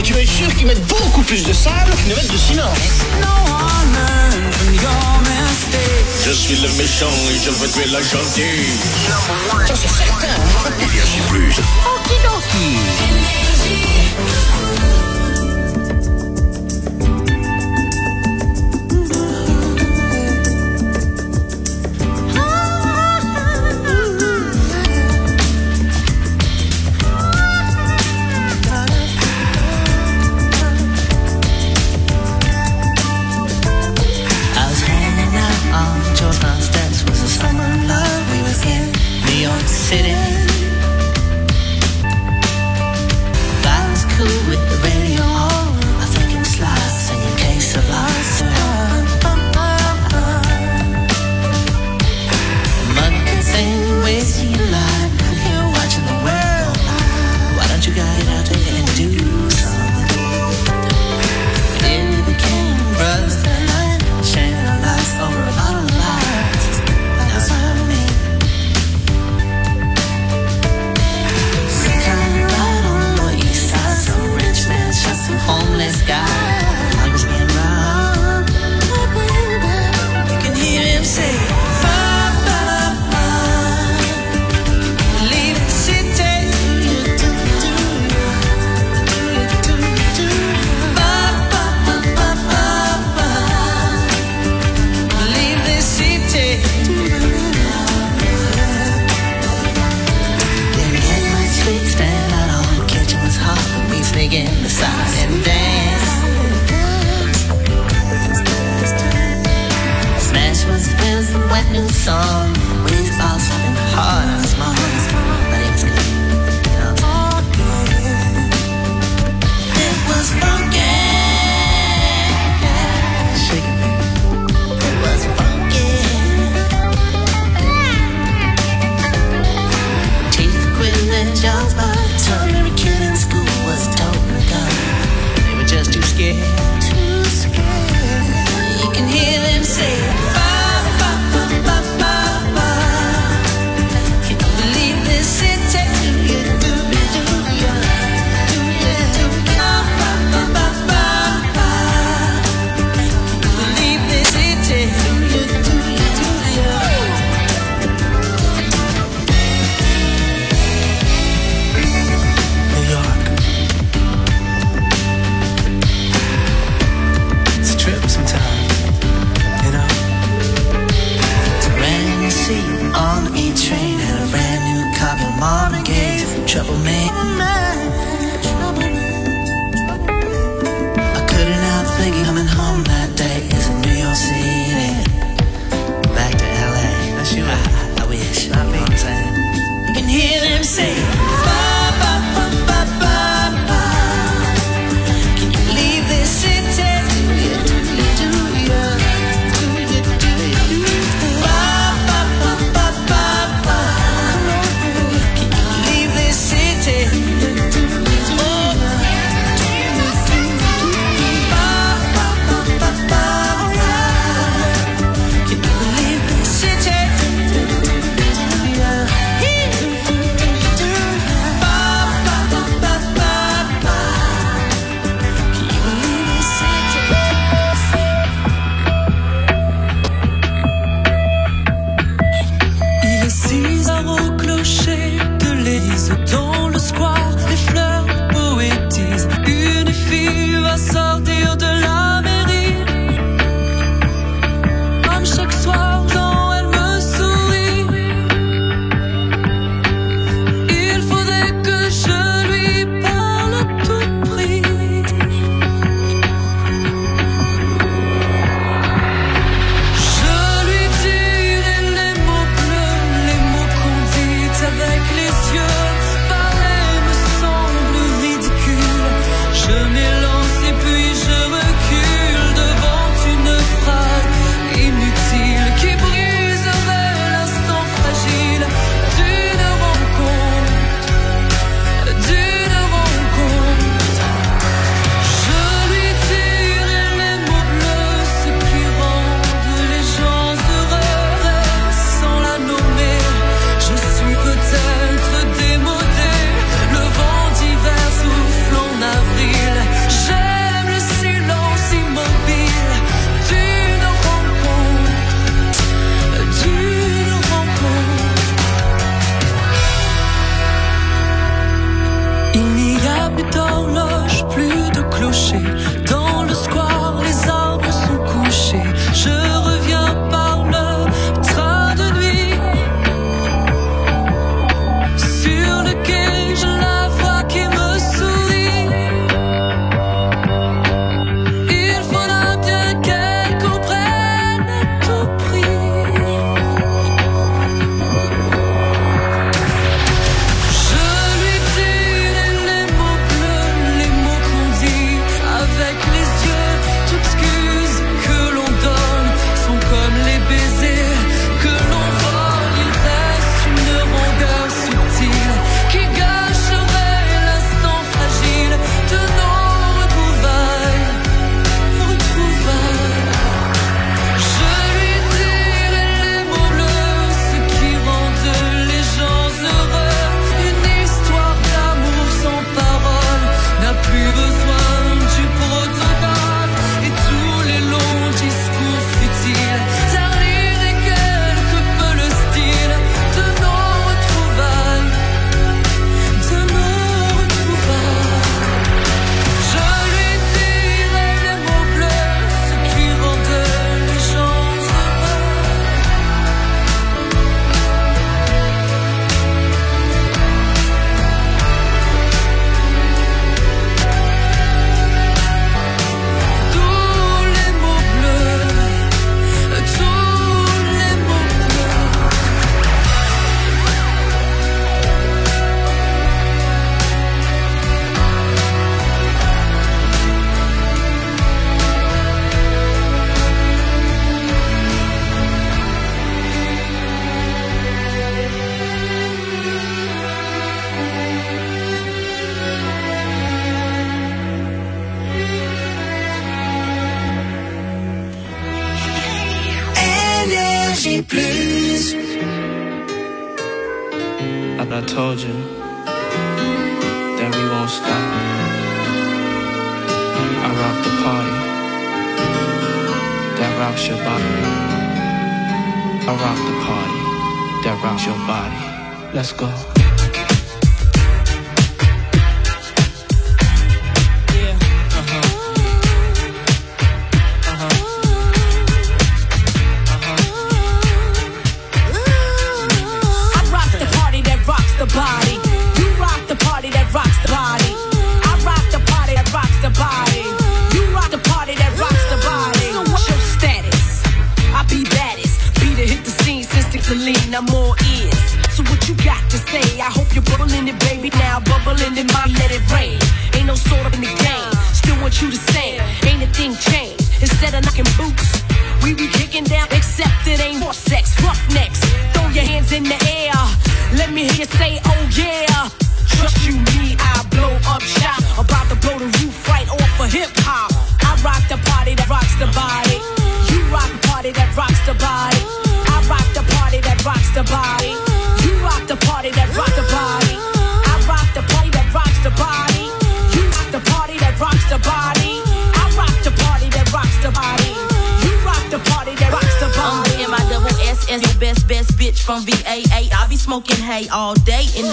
Et tu vas être sûr qu'ils mettent beaucoup plus de sable qu'ils ne mettent de ciment. Je suis le méchant et je veux tuer la gentille. Ça c'est certain. Énergie plus. Okidoki. City. Vibes cool with the radio on. I think I'm slide singing case of lost. Money can sing, wasting your life. You're watching the world. Why don't you get out there and do something? Then we became brothers that night, sharing our lives over a bottle of lies. That's what I mean. Some homeless guy, I was being robbed. You can hear him say, ba, ba, ba. Leave the city. Ba, ba, ba, ba, ba, ba. Leave the city. Didn't get my sleep, stand out on the kitchen was hot, but we sneak in the side and dance. Smash was with some wet new song. We all something hard on his mom, but it was good. It was funky. Shaking. It was funky. Teeth quit their jobs by the time every kid in school was toting a gun. They were just too scared. Too scared. You can hear them say, ba, ba, ba, ba, ba, ba. Can you believe me, please. I told you that we won't stop. I rock the party that rocks your body. I rock the party that rocks your body. Let's go. The body. You rock the party that rocks the body. I rock the party that rocks the body. You rock the party that rocks the body. So what's your status? I be baddest. Be to hit the scene since the lean. I'm all ears. So what you got to say? I hope you're bubbling it, baby. Now bubbling in my let it rain. Ain't no sort of in the game. Still want you to say, ain't a thing changed. Instead of knocking boots, we be kicking down. Except it ain't more sex. Roughnecks, throw your hands in the air. Let me hear you say, oh yeah. Trust you, me, I blow up shop. About to blow the roof right off of hip-hop. I rock the party that rocks the body. You rock the party that rocks the body. I rock the party that rocks the body. You rock the party that rocks the body. I rock the party that rocks the body. You rock the party that rocks the body. I rock the party that rocks the body. You rock the party that rocks the body. M-I-double-S-S, your best bitch from VAA. I be smoking hay all day in the